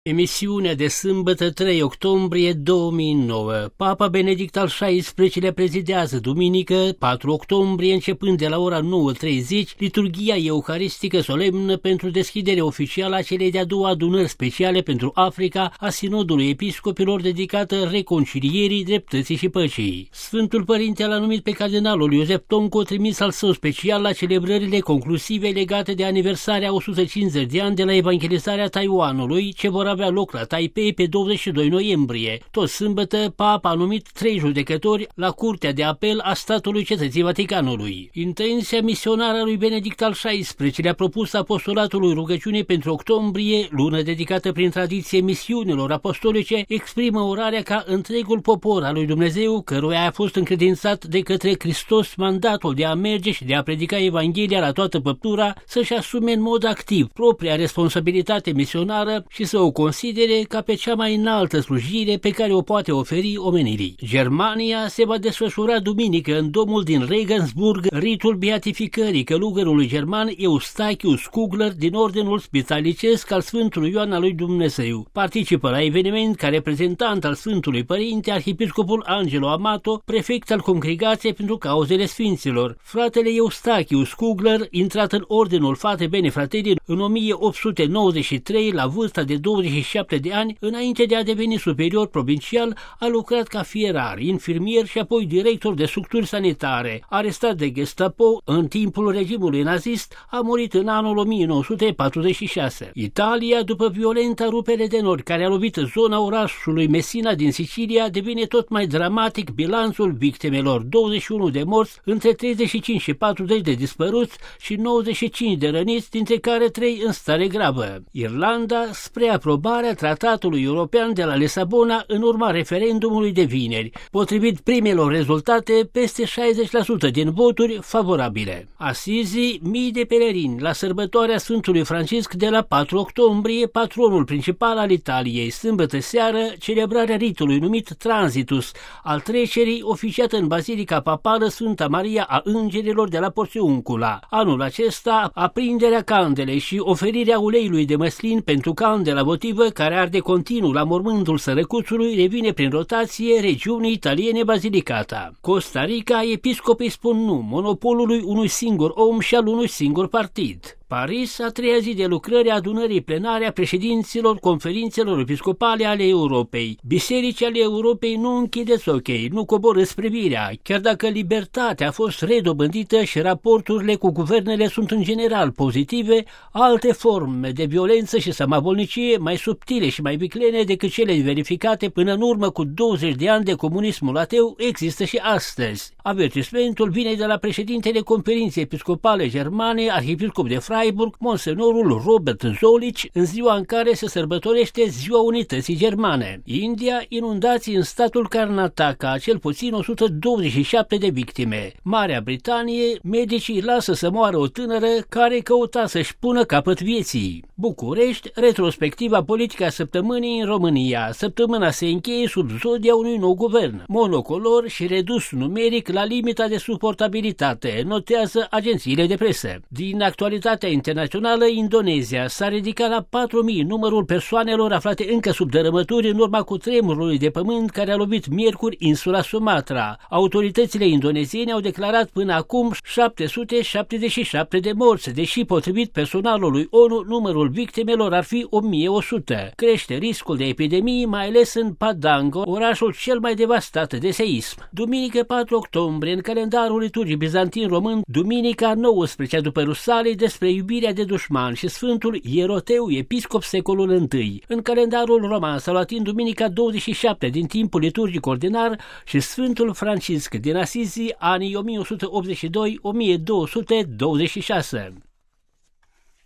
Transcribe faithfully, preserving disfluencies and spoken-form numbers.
Emisiunea de sâmbătă trei octombrie două mii nouă. Papa Benedict al șaisprezecelea prezidează duminică patru octombrie, începând de la ora nouă treizeci, liturghia euharistică solemnă pentru deschiderea oficială a celei de-a doua adunări speciale pentru Africa a Sinodului Episcopilor, dedicată reconcilierii, dreptății și păcii. Sfântul Părinte l-a numit pe cardinalul Iosef Tonco, trimis al său special la celebrările conclusive legate de aniversarea o sută cincizeci de ani de la evangelizarea Taiwanului, ce vor avea loc la Taipei pe douăzeci și doi noiembrie. Tot sâmbătă, Papa a numit trei judecători la Curtea de Apel a statului Cetății Vaticanului. Intenția misionară a lui Benedict al șaisprezecelea propusă apostolatului rugăciunii pentru octombrie, lună dedicată prin tradiție misiunilor apostolice, exprimă orarea ca întregul popor al lui Dumnezeu, căruia a fost încredințat de către Hristos mandatul de a merge și de a predica Evanghelia la toată păptura, să-și asume în mod activ propria responsabilitate misionară și să o considere ca pe cea mai înaltă slujire pe care o poate oferi omenirii. Germania se va desfășura duminică în domul din Regensburg ritul beatificării călugărului german Eustachius Kugler din Ordinul Spitalicesc al Sfântului Ioan al lui Dumnezeu. Participă la eveniment ca reprezentant al Sfântului Părinte Arhiepiscopul Angelo Amato, prefect al Congregației pentru Cauzele Sfinților. Fratele Eustachius Kugler, intrat în Ordinul Fate Bene Fratelli în o mie opt sute nouăzeci și trei la vârsta de douăzeci și șapte de ani, înainte de a deveni superior provincial, a lucrat ca fierar, infirmier și apoi director de structuri sanitare. Arestat de Gestapo în timpul regimului nazist, a murit în anul o mie nouă sute patruzeci și șase. Italia, după violenta rupere de nori care a lovit zona orașului Messina din Sicilia, devine tot mai dramatic bilanțul victimelor: douăzeci și unu de morți, între treizeci și cinci și patruzeci de dispăruți și nouăzeci și cinci de răniți, dintre care trei în stare gravă. Irlanda, spre aprobarea tratatului european de la Lisabona în urma referendumului de vineri. Potrivit primelor rezultate, peste șaizeci la sută din voturi favorabile. Asizi, mii de pelerini la sărbătoarea Sfântului Francisc de la patru octombrie, patronul principal al Italiei. Sâmbătă seară, celebrarea ritului numit Transitus, al trecerii, oficiată în Bazilica Papală Sfânta Maria a Îngerilor de la Porțiuncula. Anul acesta, aprinderea candelei și oferirea uleiului de măslin pentru candela votivă, care arde continuu la mormântul sărăcuțului, revine prin rotație regiunii italiene Basilicata. Costa Rica, episcopii spun nu monopolului unui singur om și al unui singur partid. Paris, a treia zi de lucrări a adunării plenare a președinților conferințelor episcopale ale Europei. Bisericii ale Europei, nu închideți ochii, nu coborâți privirea, chiar dacă libertatea a fost redobândită și raporturile cu guvernele sunt în general pozitive, alte forme de violență și sămavolnicie, mai subtile și mai viclene decât cele verificate până în urmă cu douăzeci de ani de comunismul ateu, există și astăzi. Avertismentul vine de la președintele Conferinței Episcopale Germane, arhiepiscop de Freiburg, monsenorul Robert Zolich, în ziua în care se sărbătorește Ziua Unității Germane. India, inundații în statul Karnataka, cel puțin o sută douăzeci și șapte de victime. Marea Britanie, medicii lasă să moară o tânără care căuta să-și pună capăt vieții. București, retrospectiva politică a săptămânii în România. Săptămâna se încheie sub zodia unui nou guvern, monocolor și redus numeric la limita de suportabilitate, notează agențiile de presă. Din actualitatea internațională, Indonezia s-a ridicat la patru mii numărul persoanelor aflate încă sub dărâmături în urma cutremurului de pământ care a lovit miercuri insula Sumatra. Autoritățile indoneziene au declarat până acum șapte sute șaptezeci și șapte de morți, deși potrivit personalului ONU numărul victimelor ar fi o mie o sută. Crește riscul de epidemii, mai ales în Padang, orașul cel mai devastat de seism. Duminică patru octombrie, în calendarul liturgic bizantin român, duminica nouăsprezecea după Rusalii, despre iubirea de dușman și Sfântul Ieroteu, episcop secolul întâi. În calendarul roman sau latin, duminica douăzeci și șapte din timpul liturgic ordinar și Sfântul Francisc din Asizi, anii o mie o sută optzeci și doi - o mie două sute douăzeci și șase.